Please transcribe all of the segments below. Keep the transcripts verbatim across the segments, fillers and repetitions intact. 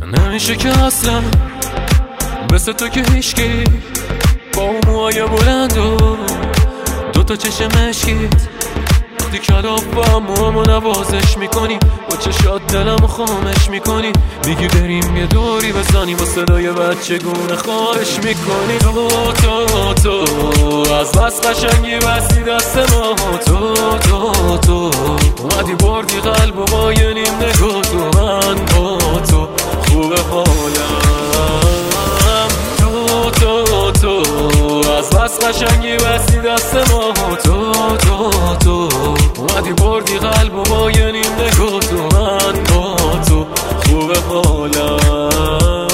نمیشه که اصلا مثل تو که هیشکی با موهای بلند و دوتا چشم مشکیت وقتی کلاف با موامو نوازش میکنی با چشات دلمو خامش میکنی میگی بریم یه دوری بزنیم با صدای بچگونه خواهش میکنی تو تو تو از بس قشنگی بستی دست ما تو تو تو اومدی بردی قلب و با یه نیم نگاه تو من با تو خوب حالم تو تو تو از بس قشنگی بستی دست ما تو تو تو اومدی بردی قلب و با یه نیم نگاه تو من با تو خوب حالم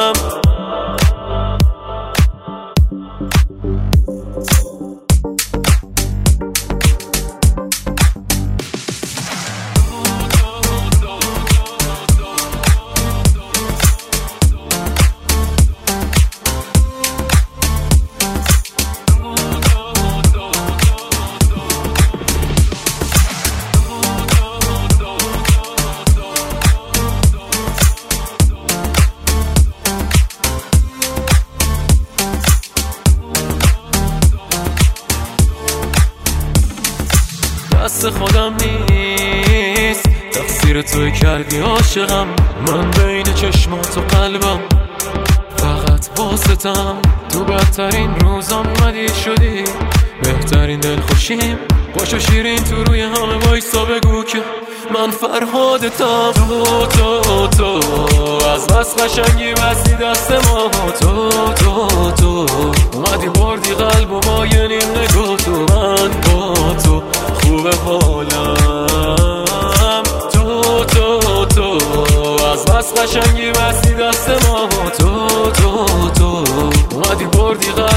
دست خودم نیست تقصیر توی کردی عاشقم من بین چشمات و قلبم فقط واسطم تو بدترین روزام اومدی شدی بهترین دل خوشیم باشو شیرین تو روی همه وایسا بگو که من فرهادتم تو تو تو از بس قشنگی بستی دست ما تو تو تو اومدی بردی قلب و با یه نیم نگاه تو من با تو خوب حالم تو تو تو از بس قشنگی بستی دست ما تو تو تو اومدی بردی قلب